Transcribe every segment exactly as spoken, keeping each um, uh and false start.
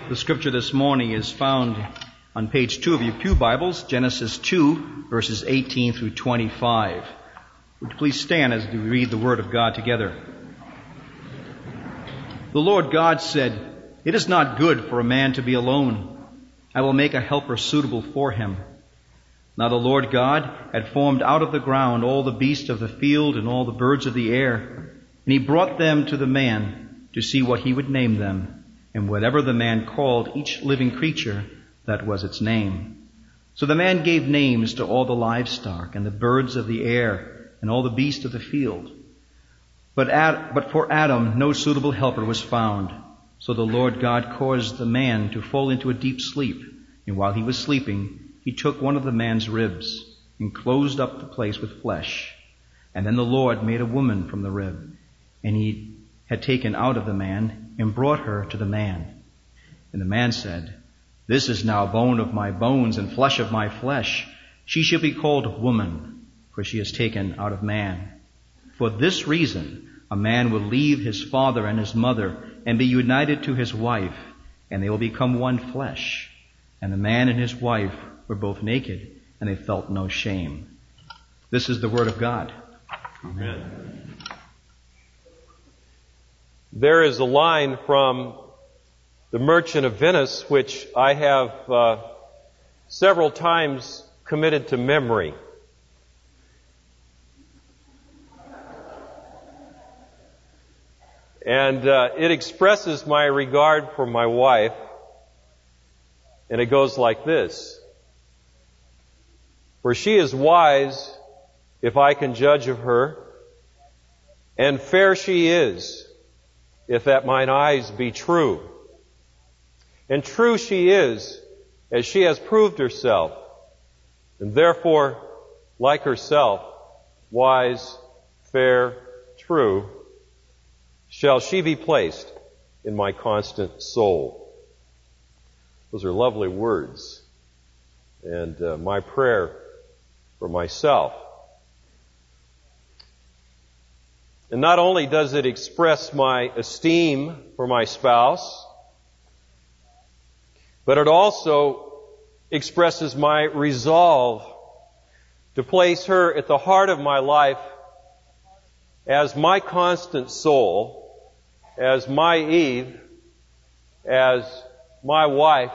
The scripture this morning is found on page two of your pew Bibles, Genesis two, verses eighteen through twenty-five. Would you please stand as we read the Word of God together? The Lord God said, "It is not good for a man to be alone. I will make a helper suitable for him." Now the Lord God had formed out of the ground all the beasts of the field and all the birds of the air, and he brought them to the man to see what he would name them. And whatever the man called each living creature, that was its name. So the man gave names to all the livestock and the birds of the air and all the beasts of the field. But, Ad, but for Adam no suitable helper was found. So the Lord God caused the man to fall into a deep sleep. And while he was sleeping, he took one of the man's ribs and closed up the place with flesh. And then the Lord made a woman from the rib, and he had taken out of the man and brought her to the man. And the man said, "This is now bone of my bones and flesh of my flesh. She shall be called woman, for she is taken out of man. For this reason a man will leave his father and his mother and be united to his wife, and they will become one flesh. And the man and his wife were both naked, and they felt no shame." This is the word of God. Amen. There is a line from The Merchant of Venice which I have uh, several times committed to memory. And uh, it expresses my regard for my wife, and it goes like this: "For she is wise, if I can judge of her, and fair she is, if that mine eyes be true. And true she is, as she has proved herself, and therefore, like herself, wise, fair, true, shall she be placed in my constant soul." Those are lovely words, and uh, my prayer for myself. And not only does it express my esteem for my spouse, but it also expresses my resolve to place her at the heart of my life as my constant soul, as my Eve, as my wife,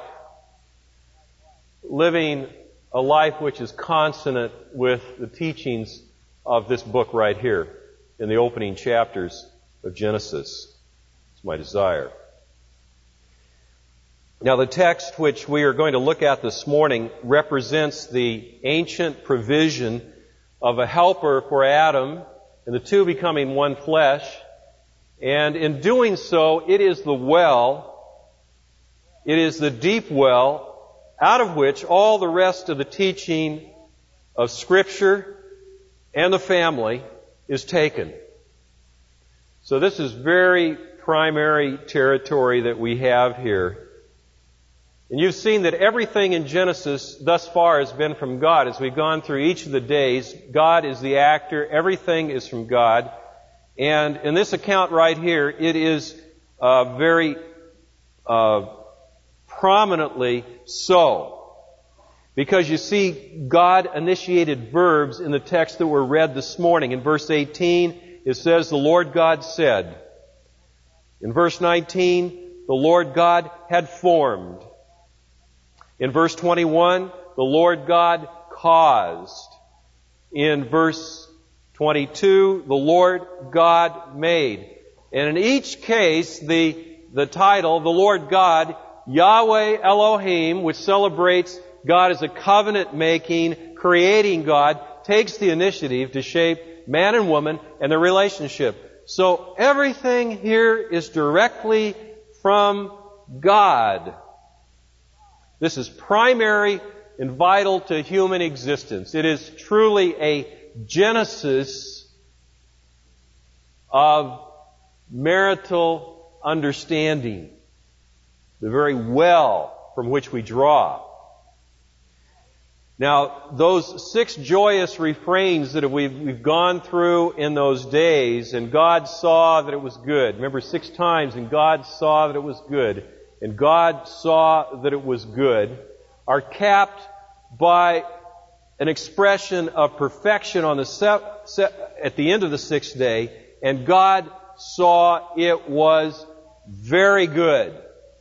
living a life which is consonant with the teachings of this book right here in the opening chapters of Genesis. It's my desire. Now, the text which we are going to look at this morning represents the ancient provision of a helper for Adam, and the two becoming one flesh. And in doing so, it is the well, it is the deep well, out of which all the rest of the teaching of Scripture and the family is taken. So this is very primary territory that we have here. And you've seen that everything in Genesis thus far has been from God. As we've gone through each of the days, God is the actor. Everything is from God. And in this account right here, it is uh, very uh, prominently so. Because you see God-initiated verbs in the text that were read this morning. In verse eighteen, it says, "The Lord God said." In verse nineteen, "The Lord God had formed." In verse twenty-one, "The Lord God caused." In verse twenty-two, "The Lord God made." And in each case, the, the title, "The Lord God," Yahweh Elohim, which celebrates God as a covenant-making, creating God, takes the initiative to shape man and woman and their relationship. So everything here is directly from God. This is primary and vital to human existence. It is truly a genesis of marital understanding, the very well from which we draw. Now, those six joyous refrains that we've, we've gone through in those days, and God saw that it was good. Remember, six times, and God saw that it was good. and God saw that it was good, are capped by an expression of perfection on the se- se- at the end of the sixth day, and God saw it was very good.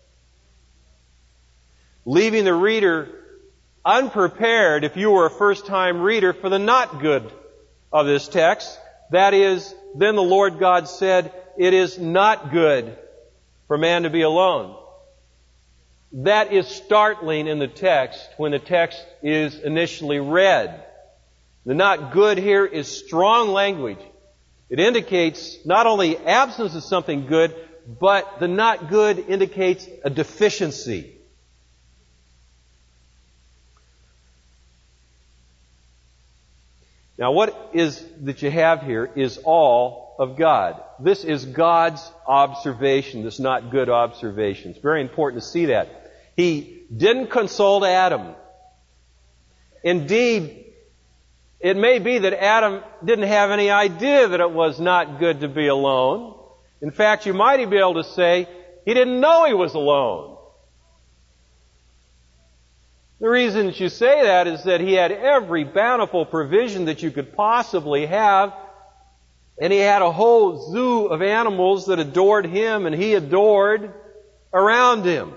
Leaving the reader unprepared, if you were a first-time reader, for the not good of this text. That is, then the Lord God said, it is not good for man to be alone. That is startling in the text when the text is initially read. The not good here is strong language. It indicates not only absence of something good, but the not good indicates a deficiency. Now, what is that you have here is all of God. This is God's observation, this not good observation. It's very important to see that. He didn't consult Adam. Indeed, it may be that Adam didn't have any idea that it was not good to be alone. In fact, you might be able to say he didn't know he was alone. The reason that you say that is that he had every bountiful provision that you could possibly have, and he had a whole zoo of animals that adored him and he adored around him.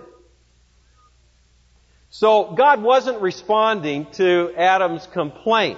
So God wasn't responding to Adam's complaint.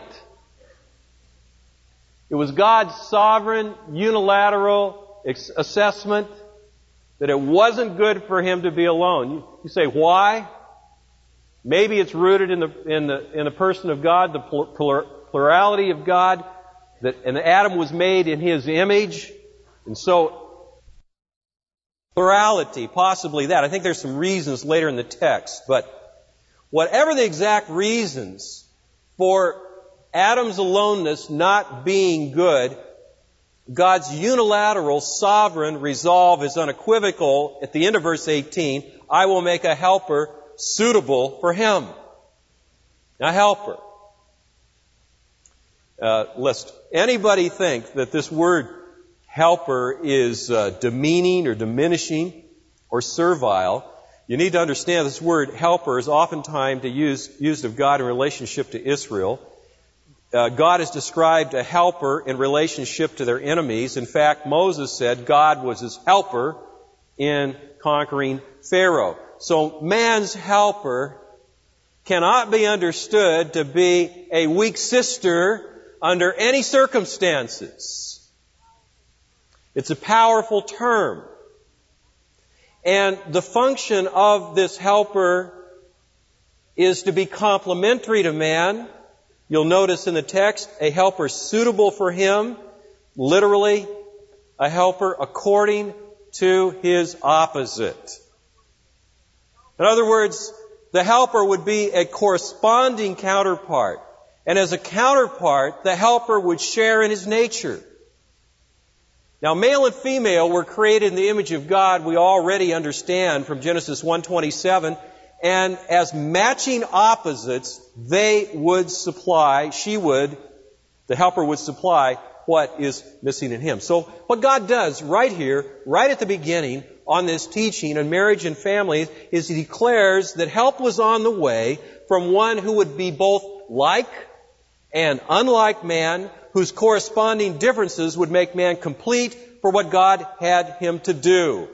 It was God's sovereign, unilateral assessment that it wasn't good for him to be alone. You say, why? Maybe it's rooted in the in the in the person of God, the plur, plurality of God, that and Adam was made in His image, and so plurality, possibly that. I think there's some reasons later in the text, but whatever the exact reasons for Adam's aloneness not being good, God's unilateral, sovereign resolve is unequivocal. At the end of verse eighteen, I will make a helper suitable for him. A helper. Uh, lest anybody think that this word helper is uh, demeaning or diminishing or servile, you need to understand this word helper is oftentimes used, used of God in relationship to Israel. Uh, God has described a helper in relationship to their enemies. In fact, Moses said God was his helper in conquering Pharaoh. So man's helper cannot be understood to be a weak sister under any circumstances. It's a powerful term. And the function of this helper is to be complementary to man. You'll notice in the text, a helper suitable for him. Literally, a helper according to his opposite. In other words, the helper would be a corresponding counterpart. And as a counterpart, the helper would share in his nature. Now, male and female were created in the image of God, we already understand from Genesis one twenty-seven. And as matching opposites, they would supply, she would, the helper would supply what is missing in him. So what God does right here, right at the beginning, on this teaching on marriage and family, is He declares that help was on the way from one who would be both like and unlike man, whose corresponding differences would make man complete for what God had him to do.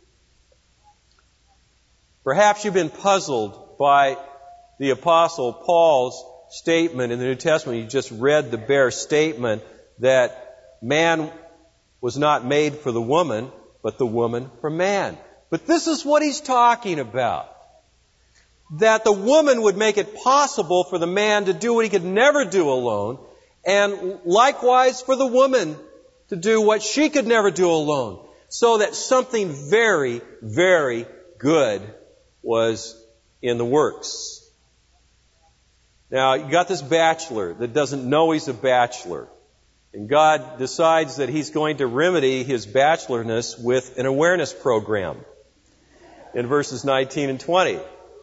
Perhaps you've been puzzled by the Apostle Paul's statement in the New Testament. You just read the bare statement that man was not made for the woman, but the woman for man. But this is what he's talking about. That the woman would make it possible for the man to do what he could never do alone, and likewise for the woman to do what she could never do alone. So that something very, very good was in the works. Now, you got this bachelor that doesn't know he's a bachelor. And God decides that He's going to remedy his bachelorness with an awareness program in verses nineteen and twenty.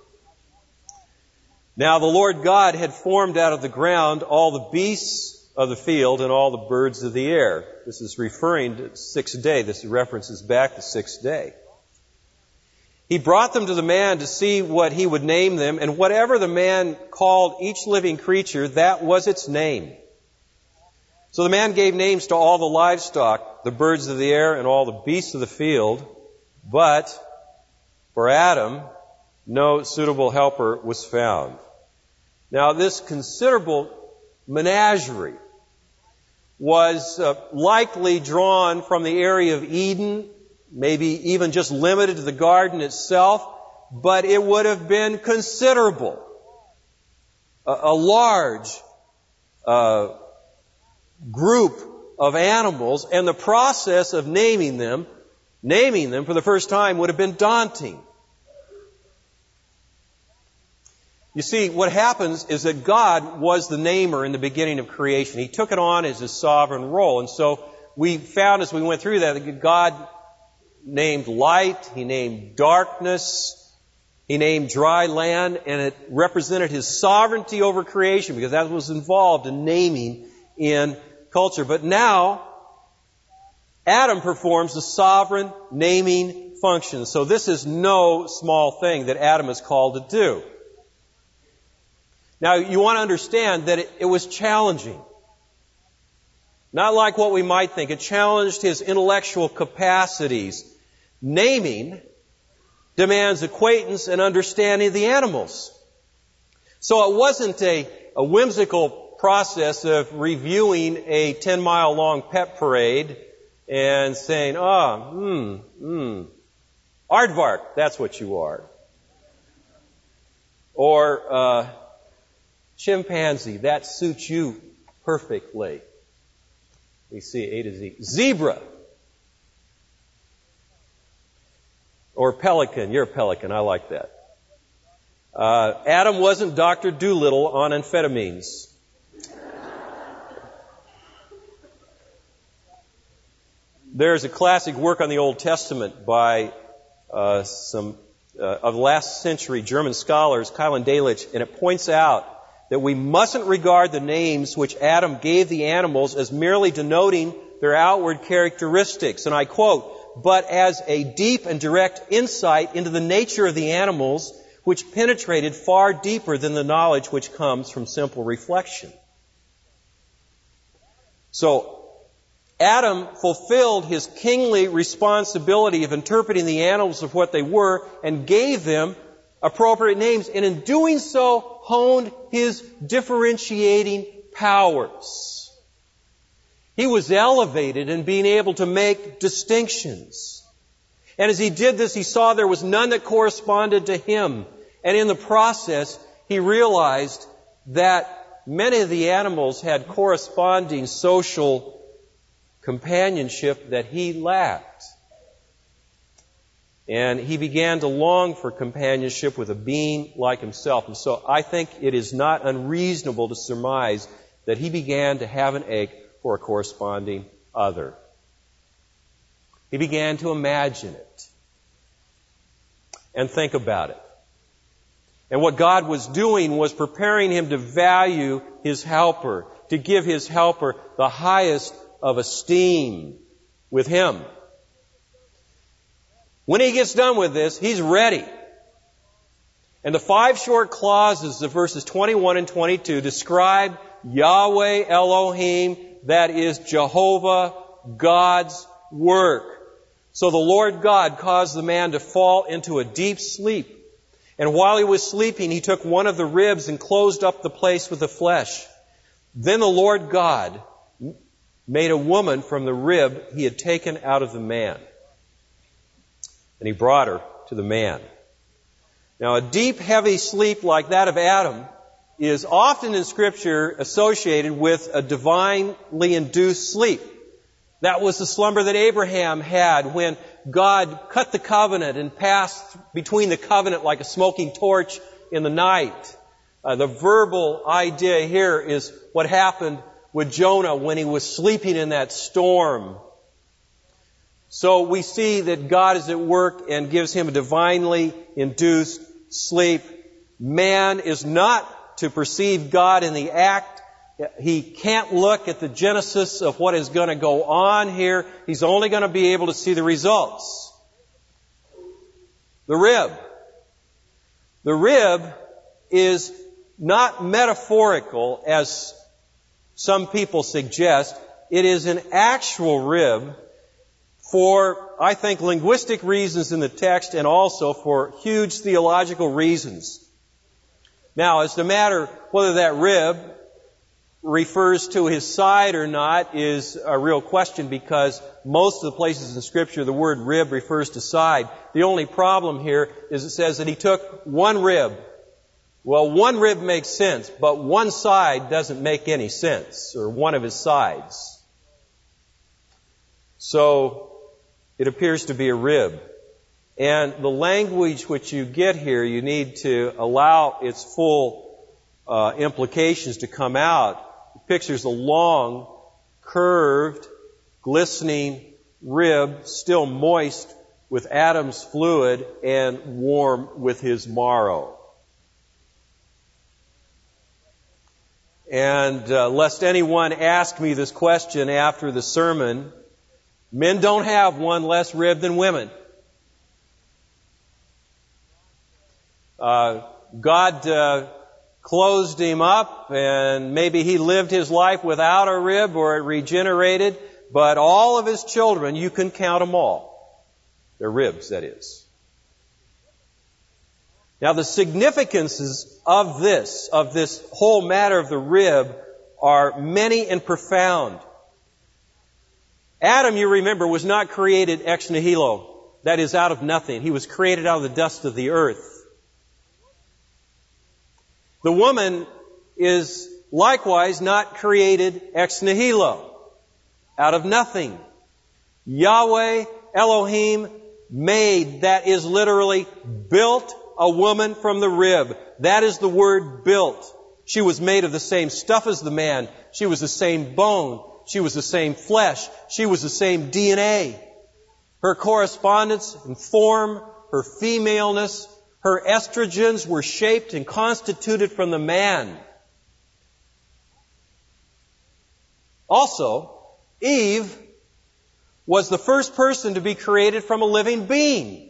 Now the Lord God had formed out of the ground all the beasts of the field and all the birds of the air. This is referring to sixth day. This references back to sixth day. He brought them to the man to see what he would name them, and whatever the man called each living creature, that was its name. So the man gave names to all the livestock, the birds of the air, and all the beasts of the field, but for Adam, no suitable helper was found. Now, this considerable menagerie was uh, likely drawn from the area of Eden, maybe even just limited to the garden itself, but it would have been considerable. A, a large uh, group of animals, and the process of naming them, naming them for the first time would have been daunting. You see, what happens is that God was the namer in the beginning of creation. He took it on as his sovereign role. And so we found as we went through that, that God named light, He named darkness, He named dry land, and it represented His sovereignty over creation because that was involved in naming in culture. But now, Adam performs the sovereign naming function. So this is no small thing that Adam is called to do. Now, you want to understand that it, it was challenging. Not like what we might think. It challenged his intellectual capacities. Naming demands acquaintance and understanding of the animals. So it wasn't a, a whimsical process of reviewing a ten-mile long pet parade and saying, ah, hmm, hmm, aardvark, that's what you are. Or, uh, chimpanzee, that suits you perfectly. We see A to Z. Zebra. Or pelican. You're a pelican. I like that. Uh, Adam wasn't Doctor Doolittle on amphetamines. There's a classic work on the Old Testament by uh, some uh, of last century German scholars, Keil and Delitzsch, and it points out that we mustn't regard the names which Adam gave the animals as merely denoting their outward characteristics. And I quote, but as a deep and direct insight into the nature of the animals which penetrated far deeper than the knowledge which comes from simple reflection. So, Adam fulfilled his kingly responsibility of interpreting the animals of what they were and gave them appropriate names, and in doing so, honed his differentiating powers. He was elevated in being able to make distinctions. And as he did this, he saw there was none that corresponded to him. And in the process, he realized that many of the animals had corresponding social companionship that he lacked. And he began to long for companionship with a being like himself. And so I think it is not unreasonable to surmise that he began to have an ache for a corresponding other. He began to imagine it and think about it. And what God was doing was preparing him to value his helper, to give his helper the highest of esteem with him. When he gets done with this, he's ready. And the five short clauses of verses twenty-one and twenty-two describe Yahweh Elohim, that is Jehovah, God's work. So the Lord God caused the man to fall into a deep sleep. And while he was sleeping, he took one of the ribs and closed up the place with the flesh. Then the Lord God made a woman from the rib he had taken out of the man. And he brought her to the man. Now, a deep, heavy sleep like that of Adam is often in Scripture associated with a divinely induced sleep. That was the slumber that Abraham had when God cut the covenant and passed between the covenant like a smoking torch in the night. Uh, the verbal idea here is what happened with Jonah when he was sleeping in that storm. So we see that God is at work and gives him a divinely induced sleep. Man is not to perceive God in the act. He can't look at the genesis of what is going to go on here. He's only going to be able to see the results. The rib. The rib is not metaphorical, as some people suggest. It is an actual rib for, I think, linguistic reasons in the text and also for huge theological reasons. Now, as to matter whether that rib refers to his side or not is a real question, because most of the places in Scripture the word rib refers to side. The only problem here is it says that he took one rib. Well, one rib makes sense, but one side doesn't make any sense, or one of his sides. So, it appears to be a rib. And the language which you get here, you need to allow its full uh, implications to come out. It pictures a long, curved, glistening rib, still moist with Adam's fluid and warm with his marrow. And uh, lest anyone ask me this question after the sermon, men don't have one less rib than women. Uh, God uh, closed him up, and maybe he lived his life without a rib or it regenerated, but all of his children, you can count them all. They're ribs, that is. Now, the significances of this, of this whole matter of the rib, are many and profound. Adam, you remember, was not created ex nihilo. That is, out of nothing. He was created out of the dust of the earth. The woman is likewise not created ex nihilo, out of nothing. Yahweh, Elohim, made, that is literally built a woman from the rib. That is the word built. She was made of the same stuff as the man. She was the same bone. She was the same flesh. She was the same D N A. Her correspondence and form, her femaleness, her estrogens were shaped and constituted from the man. Also, Eve was the first person to be created from a living being.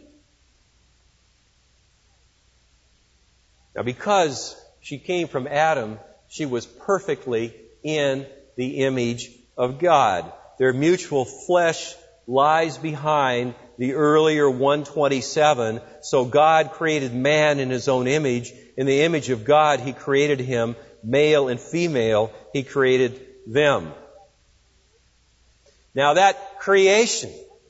Now, because she came from Adam, she was perfectly in the image of God. Their mutual flesh lies behind the earlier one twenty-seven. So God created man in His own image. In the image of God, He created him, male and female. He created them. Now that creation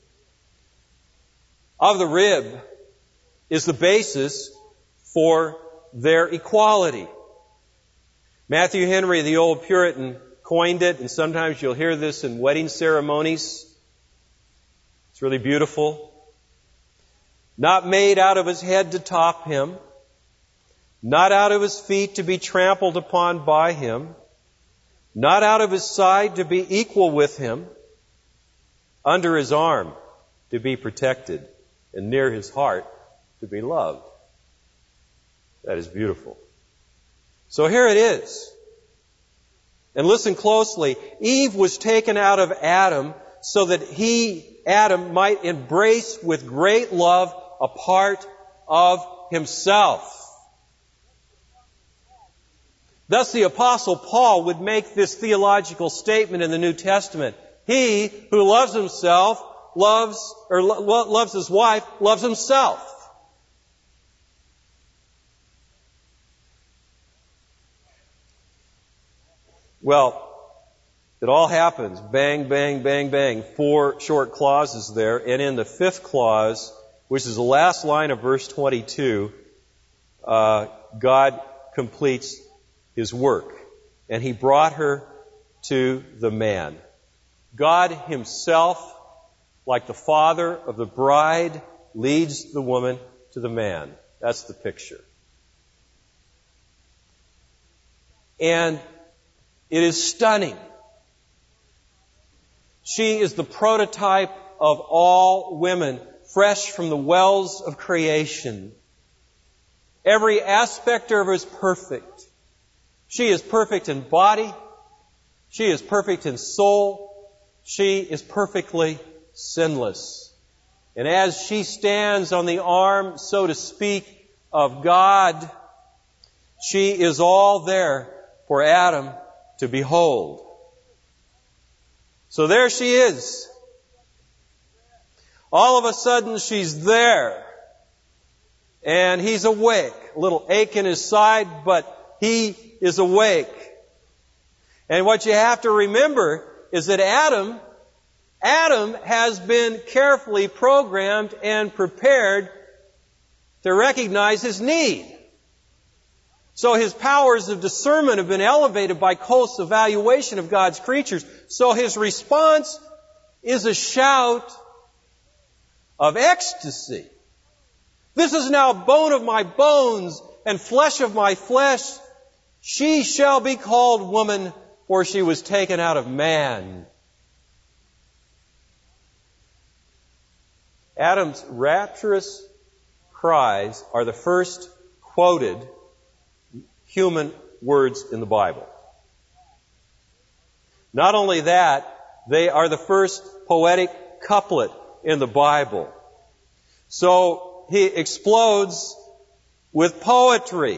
of the rib is the basis for their equality. Matthew Henry, the old Puritan, coined it, and sometimes you'll hear this in wedding ceremonies. It's really beautiful. Not made out of his head to top him, not out of his feet to be trampled upon by him, not out of his side to be equal with him, under his arm to be protected, and near his heart to be loved. That is beautiful. So here it is. And listen closely. Eve was taken out of Adam so that he, Adam, might embrace with great love a part of himself. Thus the Apostle Paul would make this theological statement in the New Testament. He who loves himself loves, or lo- loves his wife, loves himself. Well, it all happens. Bang, bang, bang, bang. Four short clauses there. And in the fifth clause, which is the last line of verse twenty-two, uh, God completes His work. And He brought her to the man. God Himself, like the father of the bride, leads the woman to the man. That's the picture. And it is stunning. She is the prototype of all women, fresh from the wells of creation. Every aspect of her is perfect. She is perfect in body. She is perfect in soul. She is perfectly sinless. And as she stands on the arm, so to speak, of God, she is all there for Adam to behold. So there she is. All of a sudden she's there. And he's awake. A little ache in his side, but he is awake. And what you have to remember is that Adam, Adam has been carefully programmed and prepared to recognize his need. So his powers of discernment have been elevated by close evaluation of God's creatures. So his response is a shout of ecstasy. This is now bone of my bones and flesh of my flesh. She shall be called woman, for she was taken out of man. Adam's rapturous cries are the first quoted human words in the Bible. Not only that, they are the first poetic couplet in the Bible. So he explodes with poetry.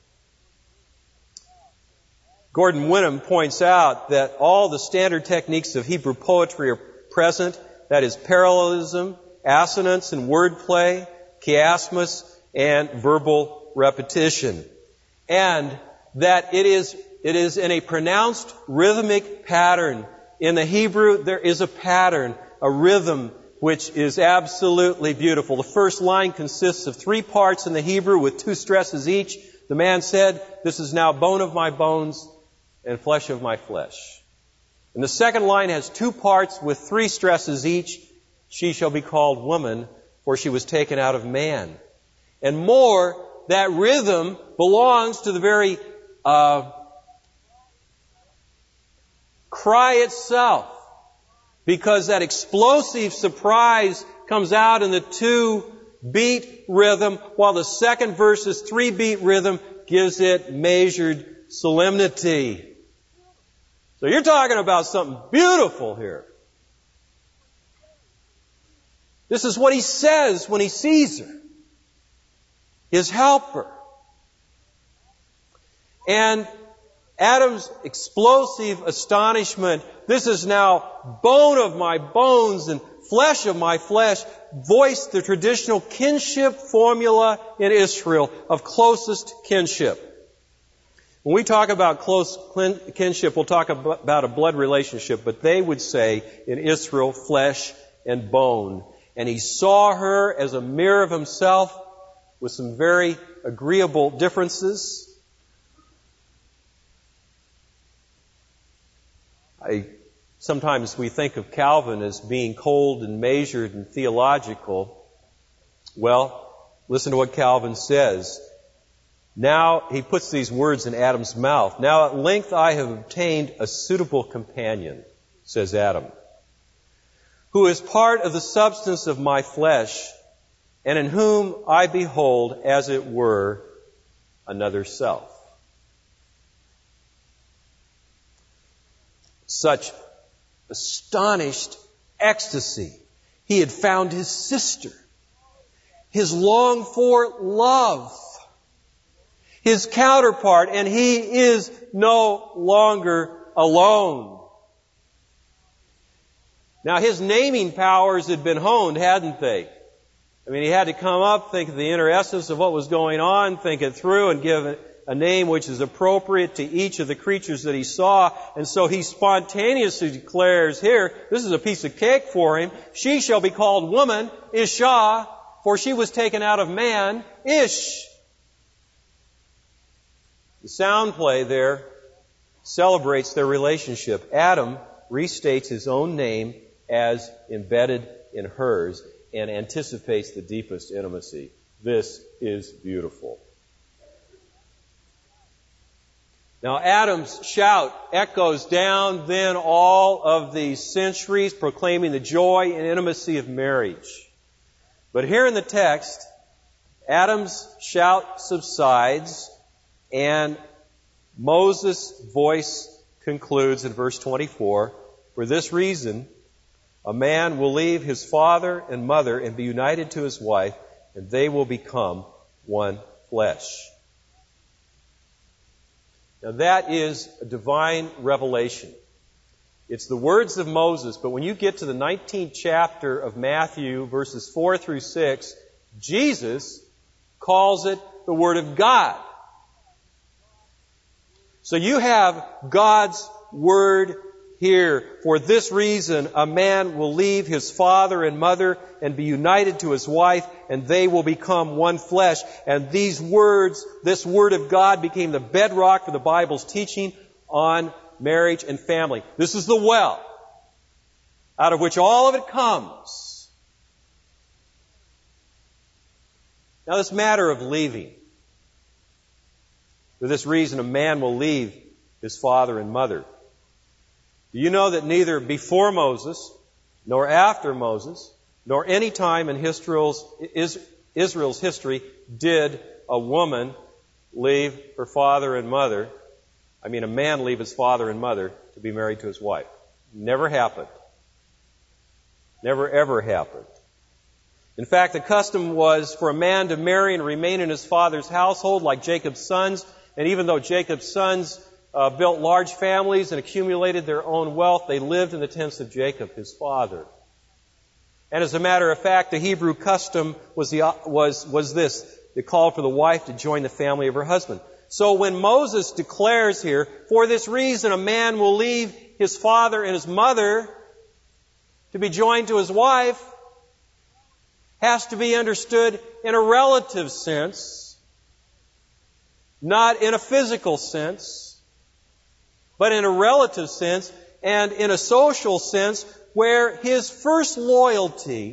Gordon Wenham points out that all the standard techniques of Hebrew poetry are present. That is parallelism, assonance and wordplay, chiasmus, and verbal repetition. And that it is, it is in a pronounced rhythmic pattern. In the Hebrew, there is a pattern, a rhythm, which is absolutely beautiful. The first line consists of three parts in the Hebrew with two stresses each. The man said, "This is now bone of my bones and flesh of my flesh." And the second line has two parts with three stresses each. "She shall be called woman, for she was taken out of man." And more, that rhythm belongs to the very uh, cry itself. Because that explosive surprise comes out in the two-beat rhythm, while the second verse's three-beat rhythm gives it measured solemnity. So you're talking about something beautiful here. This is what he says when he sees her. His helper. And Adam's explosive astonishment, "This is now bone of my bones and flesh of my flesh," voiced the traditional kinship formula in Israel of closest kinship. When we talk about close kinship, we'll talk about a blood relationship, but they would say in Israel, flesh and bone. And he saw her as a mirror of himself with some very agreeable differences. I, sometimes we think of Calvin as being cold and measured and theological. Well, listen to what Calvin says. Now, he puts these words in Adam's mouth. "Now at length I have obtained a suitable companion," says Adam, "who is part of the substance of my flesh, and in whom I behold, as it were, another self." Such astonished ecstasy. He had found his sister, his longed-for love, his counterpart, and he is no longer alone. Now, his naming powers had been honed, hadn't they? I mean, he had to come up, think of the inner essence of what was going on, think it through, and give it a name which is appropriate to each of the creatures that he saw. And so he spontaneously declares here, this is a piece of cake for him, "She shall be called woman, Isha, for she was taken out of man, Ish." The sound play there celebrates their relationship. Adam restates his own name as embedded in hers and anticipates the deepest intimacy. This is beautiful. Now Adam's shout echoes down then all of these centuries, proclaiming the joy and intimacy of marriage. But here in the text, Adam's shout subsides, and Moses' voice concludes in verse twenty-four, "For this reason, A man will leave his father and mother and be united to his wife, and they will become one flesh. Now that is a divine revelation. It's the words of Moses, but when you get to the nineteenth chapter of Matthew, verses four through six, Jesus calls it the Word of God. So you have God's Word here. For this reason, a man will leave his father and mother and be united to his wife, and they will become one flesh. And these words, this Word of God became the bedrock for the Bible's teaching on marriage and family. This is the well out of which all of it comes. Now this matter of leaving. For this reason, a man will leave his father and mother. Do you know that neither before Moses, nor after Moses, nor any time in Israel's, Israel's history did a woman leave her father and mother, I mean a man leave his father and mother to be married to his wife? Never happened. Never ever happened. In fact, the custom was for a man to marry and remain in his father's household like Jacob's sons, and even though Jacob's sons Uh, built large families and accumulated their own wealth, they lived in the tents of Jacob, his father. And as a matter of fact, the Hebrew custom was the, was, was this. It called for the wife to join the family of her husband. So when Moses declares here, for this reason a man will leave his father and his mother to be joined to his wife, has to be understood in a relative sense, not in a physical sense, but in a relative sense and in a social sense where his first loyalty,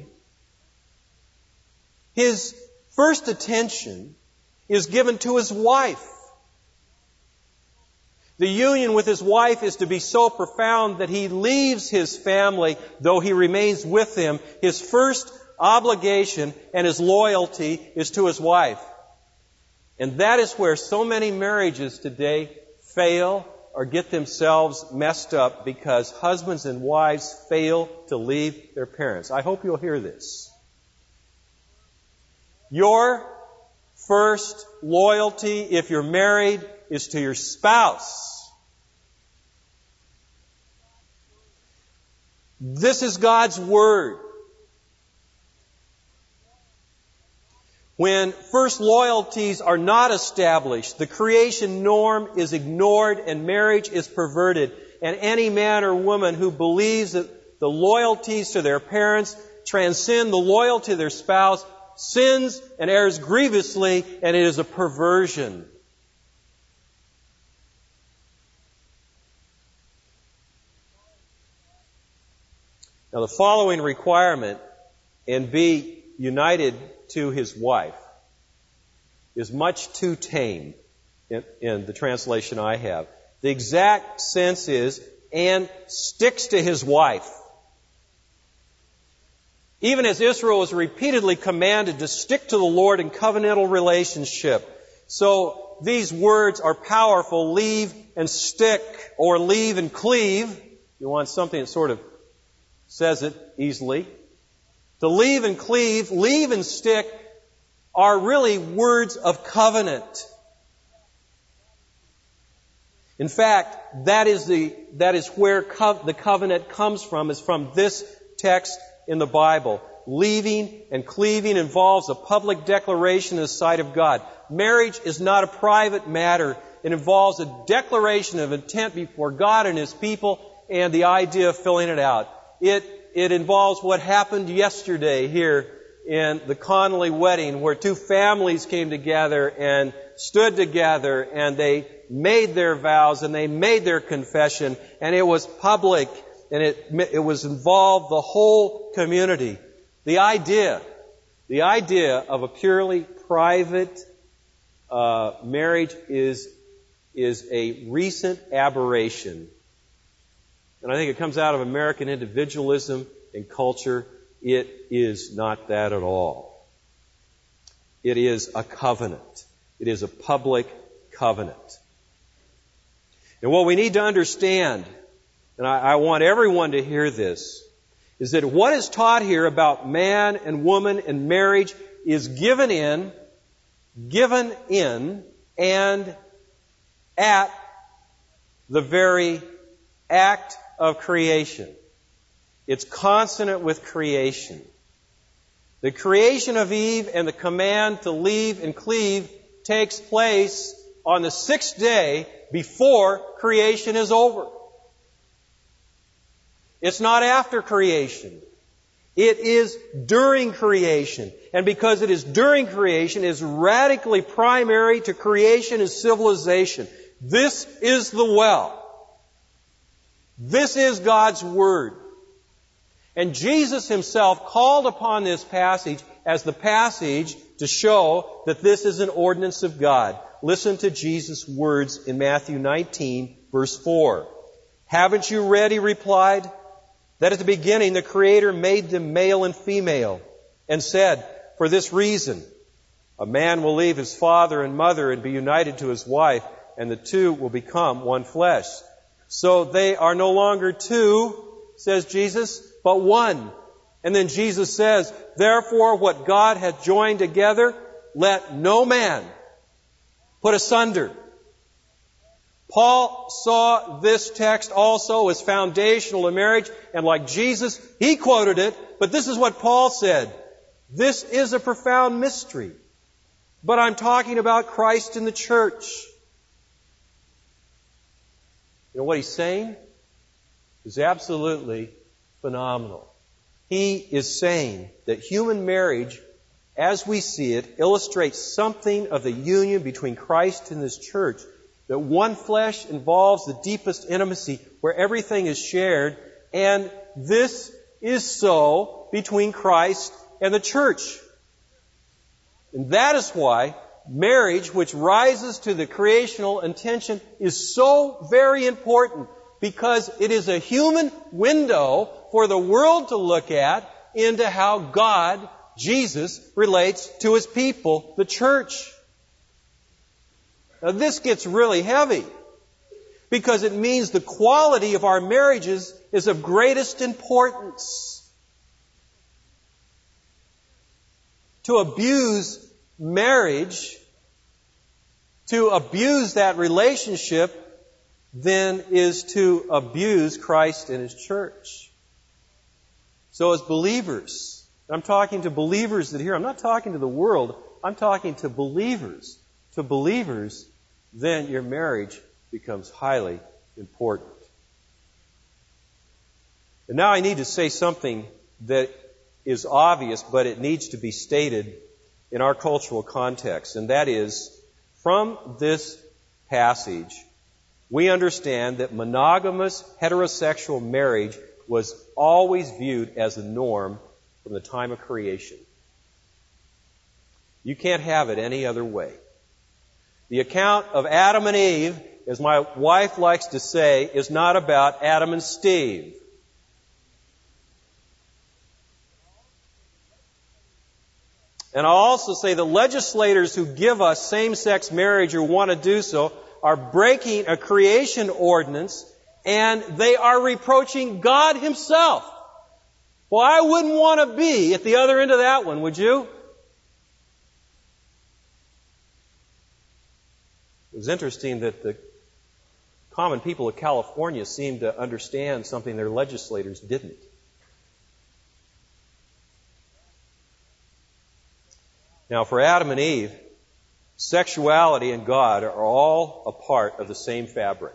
his first attention is given to his wife. The union with his wife is to be so profound that he leaves his family, though he remains with them. His first obligation and his loyalty is to his wife. And that is where so many marriages today fail or get themselves messed up, because husbands and wives fail to leave their parents. I hope you'll hear this. Your first loyalty, if you're married, is to your spouse. This is God's Word. When first loyalties are not established, the creation norm is ignored and marriage is perverted. And any man or woman who believes that the loyalties to their parents transcend the loyalty to their spouse sins and errs grievously, and it is a perversion. Now the following requirement, and be united to his wife, is much too tame in, in the translation I have. The exact sense is, and sticks to his wife. Even as Israel was repeatedly commanded to stick to the Lord in covenantal relationship. So these words are powerful: leave and stick, or leave and cleave. You want something that sort of says it easily. To leave and cleave, leave and stick are really words of covenant. In fact, that is the that is where co- the covenant comes from, is from this text in the Bible. Leaving and cleaving involves a public declaration in the sight of God. Marriage is not a private matter. It involves a declaration of intent before God and His people, and the idea of filling it out. It It involves what happened yesterday here in the Connolly wedding, where two families came together and stood together and they made their vows and they made their confession, and it was public, and it, it was involved the whole community. The idea, the idea of a purely private uh, marriage is, is a recent aberration. And I think it comes out of American individualism and culture. It is not that at all. It is a covenant. It is a public covenant. And what we need to understand, and I, I want everyone to hear this, is that what is taught here about man and woman and marriage is given in, given in, and at the very act of creation. It's consonant with creation. The creation of Eve and the command to leave and cleave takes place on the sixth day before creation is over. It's not after creation. It is during creation. And because it is during creation, it is radically primary to creation and civilization. This is the well. This is God's Word. And Jesus Himself called upon this passage as the passage to show that this is an ordinance of God. Listen to Jesus' words in Matthew nineteen, verse four. Haven't you read, He replied, that at the beginning the Creator made them male and female, and said, for this reason, a man will leave his father and mother and be united to his wife, and the two will become one flesh. So they are no longer two, says Jesus, but one. And then Jesus says, therefore what God hath joined together, let no man put asunder. Paul saw this text also as foundational to marriage, and like Jesus, he quoted it, but this is what Paul said. This is a profound mystery, but I'm talking about Christ and the church. You know what he's saying is absolutely phenomenal. He is saying that human marriage, as we see it, illustrates something of the union between Christ and His church. That one flesh involves the deepest intimacy where everything is shared, and this is so between Christ and the church. And that is why marriage, which rises to the creational intention, is so very important, because it is a human window for the world to look at into how God, Jesus, relates to His people, the church. Now this gets really heavy, because it means the quality of our marriages is of greatest importance. To abuse marriage, to abuse that relationship, then is to abuse Christ and His church. So as believers, I'm talking to believers that here, I'm not talking to the world, I'm talking to believers. To believers, then your marriage becomes highly important. And now I need to say something that is obvious, but it needs to be stated in our cultural context. And that is, from this passage, we understand that monogamous heterosexual marriage was always viewed as the norm from the time of creation. You can't have it any other way. The account of Adam and Eve, as my wife likes to say, is not about Adam and Steve. And I'll also say the legislators who give us same-sex marriage or want to do so are breaking a creation ordinance, and they are reproaching God Himself. Well, I wouldn't want to be at the other end of that one, would you? It was interesting that the common people of California seemed to understand something their legislators didn't. Now, for Adam and Eve, sexuality and God are all a part of the same fabric.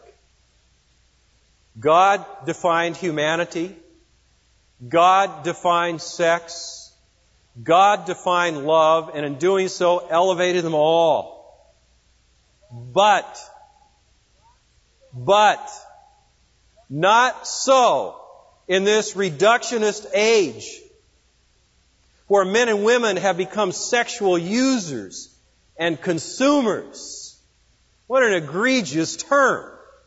God defined humanity. God defined sex. God defined love, and in doing so, elevated them all. But, but, not so in this reductionist age, where men and women have become sexual users and consumers. What an egregious term.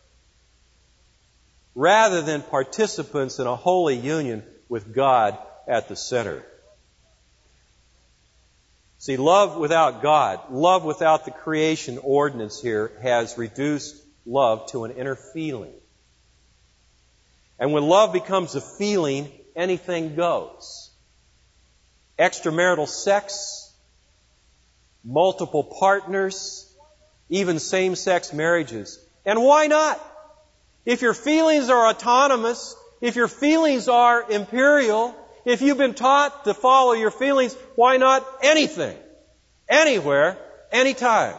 Rather than participants in a holy union with God at the center. See, love without God, love without the creation ordinance here, has reduced love to an inner feeling. And when love becomes a feeling, anything goes. Extramarital sex, multiple partners, even same-sex marriages. And why not? If your feelings are autonomous, if your feelings are imperial, if you've been taught to follow your feelings, why not anything? Anywhere, anytime.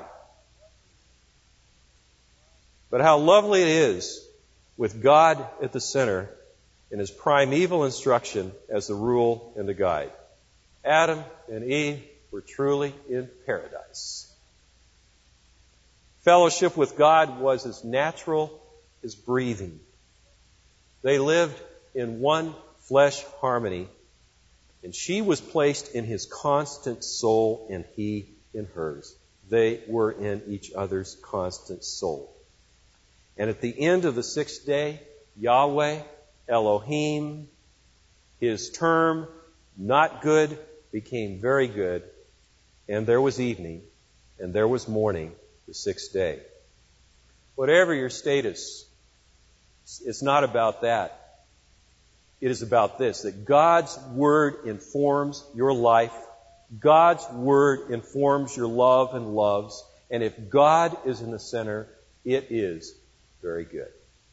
But how lovely it is with God at the center in His primeval instruction as the rule and the guide. Adam and Eve were truly in paradise. Fellowship with God was as natural as breathing. They lived in one flesh harmony, and she was placed in His constant soul and He in hers. They were in each other's constant soul. And at the end of the sixth day, Yahweh, Elohim, His term, not good, became very good, and there was evening, and there was morning, the sixth day. Whatever your status, it's not about that. It is about this, that God's Word informs your life. God's Word informs your love and loves. And if God is in the center, it is very good.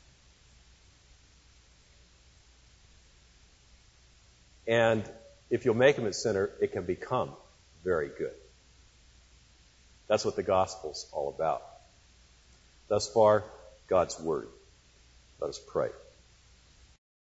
And if you'll make Him at center, it can become very good. That's what the gospel's all about. Thus far, God's Word. Let us pray.